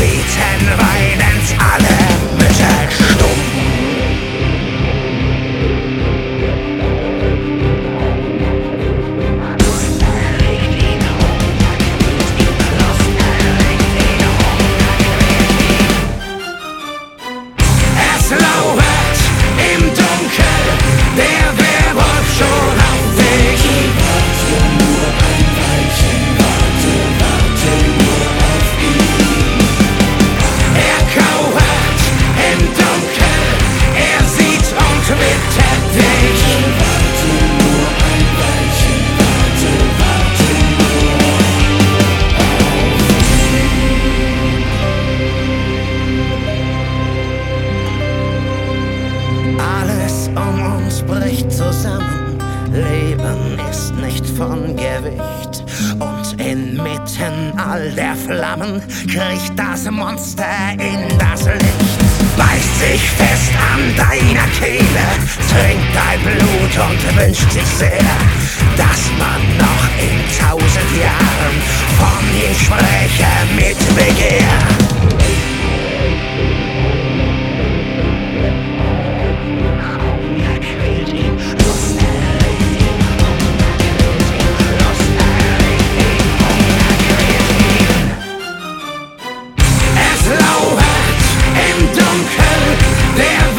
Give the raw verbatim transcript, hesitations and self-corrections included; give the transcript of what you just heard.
beten weinend alle Mütter stumm. Es lauert im Dunkel, der Werwolf schon auf dich. Warte nur ein Weilchen, warte, warte nur auf ihn. Er kauert im Dunkel, er sieht und wittert dich. Warte nur ein Weilchen, warte, warte nur auf ihn. Alles um uns bricht zusammen, Leben ist nicht von Gewicht. Und inmitten all der Flammen kriecht das Monster in das Licht. Beißt sich fest an deiner Kehle, trinkt dein Blut und wünscht sich sehr, dass man noch in tausend Jahren von ihm spreche mit Begehr. Es lauert im Dunkel, der